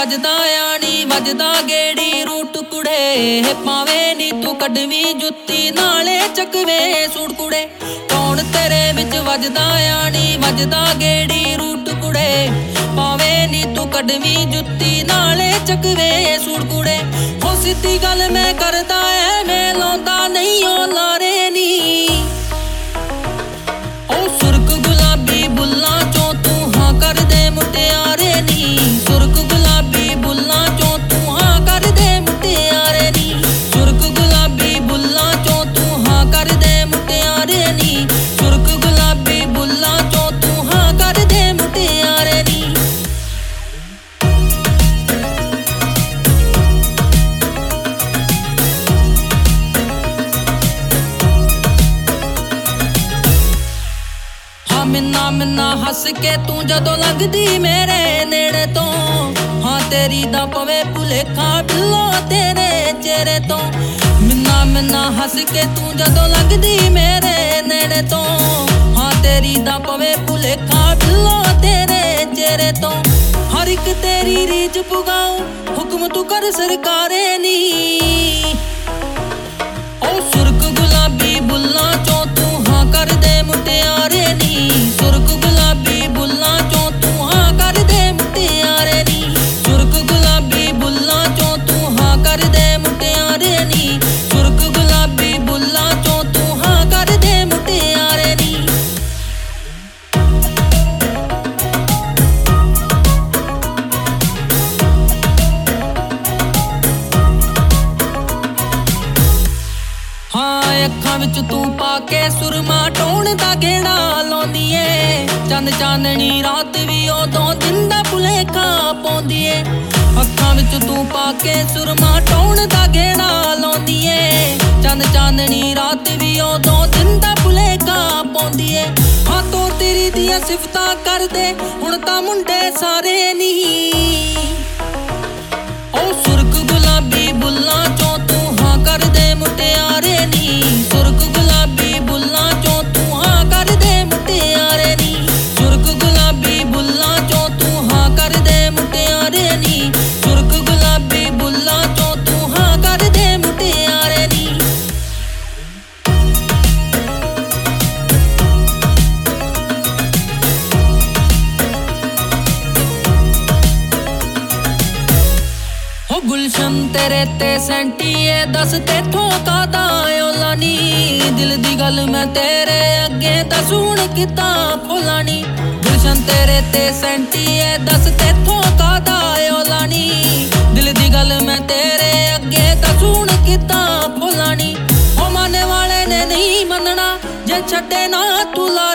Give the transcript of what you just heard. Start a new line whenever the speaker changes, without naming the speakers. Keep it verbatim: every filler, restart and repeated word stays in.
ਵੱਜਦਾ ਆਣੀ ਵੱਜਦਾ ਗੇੜੀ ਰੂਟ ਕੁੜੇ ਪਾਵੇਂ ਨੀ ਤੂੰ ਕੱਢਵੀਂ ਜੁੱਤੀ ਨਾਲੇ ਚੱਕਵੇਂ ਸੂਟ ਕੁੜੇ ਕੌਣ ਤੇਰੇ ਵਿੱਚ ਵੱਜਦਾ ਆਣੀ ਵੱਜਦਾ ਗੇੜੀ ਰੂਟ ਕੁੜੇ ਪਾਵੇਂ ਨੀ ਤੂੰ ਕੱਢਵੀਂ ਜੁੱਤੀ ਨਾਲੇ ਚੱਕਵੇਂ ਸੂਟ ਕੁੜੇ ਹੋ ਸਿੱਧੀ ਗੱਲ ਮੈਂ ਕਰਦਾ ਐਵੇਂ ਲਾਉਂਦਾ ਨਹੀਂ ਓ ਲਾਰੇ ਨੀ ਓ ਸੁਰਖ ਗੁਲਾਬੀ ਬੁੱਲਾਂ ਚੋਂ ਤੂੰ ਹਾਂ ਕਰਦੇ ਮੁਟਿਆਰੇ ਨੀ ਸੁਰਖ ਗੁਲਾਬੀ ਬੁੱਲਾਂ ਚੋਂ ਤੂੰ ਹਾਂ ਕਰਦੇ ਮੁਟਿਆਰੇ ਨੀ ਸੁਰਖ ਗੁਲਾਬੀ ਬੁੱਲਾਂ ਚੋਂ ਤੂੰ ਹਾਂ ਕਰਦੇ ਮੁਟਿਆਰੇ ਨੀ ਸੁਰਖ ਗੁਲਾਬੀ ਬੁੱਲਾਂ ਚੋਂ ਤੂੰ ਹਾਂ ਕਰਦੇ ਮੁਟਿਆਰੇ ਨੀ ਮਿੰਨਾ ਮਿੰਨਾ ਹੱਸ ਕੇ ਤੂੰ ਜਦੋਂ ਲੰਘਦੀ ਮੇਰੇ ਨੇੜੇ ਤੋਂ ਹਾਂ ਤੇਰੀ ਦਾ ਪਵੇ ਭੁਲੇਖਾ ਬਿੱਲੋ ਤੇਰੇ ਚਿਹਰੇ ਤੋਂ ਮਿੰਨਾ ਮਿੰਨਾ ਹੱਸ ਕੇ ਤੂੰ ਜਦੋਂ ਲੰਘਦੀ ਮੇਰੇ ਨੇੜੇ ਤੋਂ ਹਾਂ ਤੇਰੀ ਦਾ ਪਵੇ ਭੁਲੇਖਾ ਬਿੱਲੋ ਤੇਰੇ ਚਿਹਰੇ ਤੋਂ ਹਰ ਇੱਕ ਤੇਰੀ ਰੀਝ ਪੁਗਾਉ ਹੁਕਮ ਤੂੰ ਕਰ ਸਰਕਾਰੇ ਨੀ ਓ ਸੁਰਖ ਗੁਲਾਬੀ ਬੁੱਲਾਂ ਚੋਂ ਤੂੰ ਹਾਂ ਕਰਦੇ ਮੁਟਿਆਰੇ ਨੀ ਸੁਰਖ ਗੁਲਾਬੀ ਬੁੱਲਾਂ ਚੋਂ ਤੂੰ ਹਾਂ ਕਰਦੇ ਮੁਟਿਆਰੇ ਨੀ ਸੁਰਖ ਗੁਲਾਬੀ ਬੁੱਲਾਂ ਚੋਂ ਤੂੰ ਹਾਂ ਕਰਦੇ ਮੁਟਿਆਰੇ ਨੀ ਸੁਰਖ ਗੁਲਾਬੀ ਬੁੱਲਾਂ ਚੋਂ ਤੂੰ ਹਾਂ ਕਰਦੇ ਮੁਟਿਆਰੇ ਨੀ ਹਾਂ ਅੱਖਾਂ ਵਿੱਚ ਤੂੰ ਪਾ ਕੇ ਸੁਰਮਾ ਟੋਣ ਦਾ ਗੇੜਾ ਲਾਉਂਦੀ ਏ ਚੰਦ ਚਾਨਣੀ ਰਾਤ ਵੀ ਉਦੋਂ ਦਿਨ ਦਾ ਭੁਲੇਖਾ ਪਾਉਂਦੀ ਏ ਅੱਖਾਂ ਵਿੱਚ ਤੂੰ ਪਾ ਕੇ ਸੁਰਮਾ ਟੋਣ ਦਾ ਗੇੜਾ ਲਾਉਂਦੀ ਏ ਚੰਦ ਚਾਨਣੀ ਰਾਤ ਵੀ ਉਦੋਂ ਦਿਨ ਦਾ ਭੁਲੇਖਾ ਪਾਉਂਦੀ ਏ ਹਾਂ ਤੂੰ ਤੇਰੀ ਦੀਆਂ ਸਿਫਤਾਂ ਕਰਦੇ ਹੁਣ ਤਾਂ ਮੁੰਡੇ ਸਾਰੇ ਨੀ ਓ ਸੁਰਖ ਗੁਲਾਬੀ ਬੁੱਲਾਂ ਚੋਂ ਤੂੰ ਹਾਂ ਕਰਦੇ ਮੁਟਿਆਰੇ ਨੀ ਸੁਰਖ ਗੁਲਾਬੀ ਬੁੱਲਾਂ ਚੋਂ ਤੂੰ ਹਾਂ ਕਰਦੇ ਮੁਟਿਆਰੇ ਨੀ ਸੁਰਖ ਗੁਲਾਬੀ ਬੁੱਲਾਂ ਚੋਂ ਤੂੰ ਹਾਂ ਕਰਦੇ ਮੁਟਿਆਰੇ ਨੀ ਸੁਰਖ ਗੁਲਾਬੀ ਬੁੱਲਾਂ ਚੋਂ ਤੂੰ ਹਾਂ ਕਰਦੇ ਮੁਟਿਆਰੇ ਨੀ ਹੋ ਗੁਲਸ਼ਨ ਤੇਰੇ ਤੇ ਸੈਂਟੀਏ ਦੱਸ ਤੇਥੋਂ ਕਾਦਾ ਓਲਾ ਨੀ ਦਿਲ ਦੀ ਗੱਲ ਮੈਂ ਤੇਰੇ ਅੱਗੇ ਦੱਸ ਹੁਣ ਕਿੱਦਾਂ ਖੋਲਾਂ ਨੀ ਗੁਲਸ਼ਨ ਤੇਰੇ ਤੇ ਸੈਂਟੀਏ ਦੱਸ ਤੇਥੋਂ ਕਾਦਾ ਓਲਾ ਨੀ ਦਿਲ ਦੀ ਗੱਲ ਮੈਂ ਤੇਰੇ ਅੱਗੇ ਦੱਸ ਹੁਣ ਕਿੱਦਾਂ ਖੋਲਾਂ ਨੀ ਓ ਮੰਨਣ ਵਾਲੇ ਨੇ ਨਹੀਂ ਮੰਨਣਾ ਜੇ ਛੱਡੇ ਨਾ ਤੂੰ ਲਾ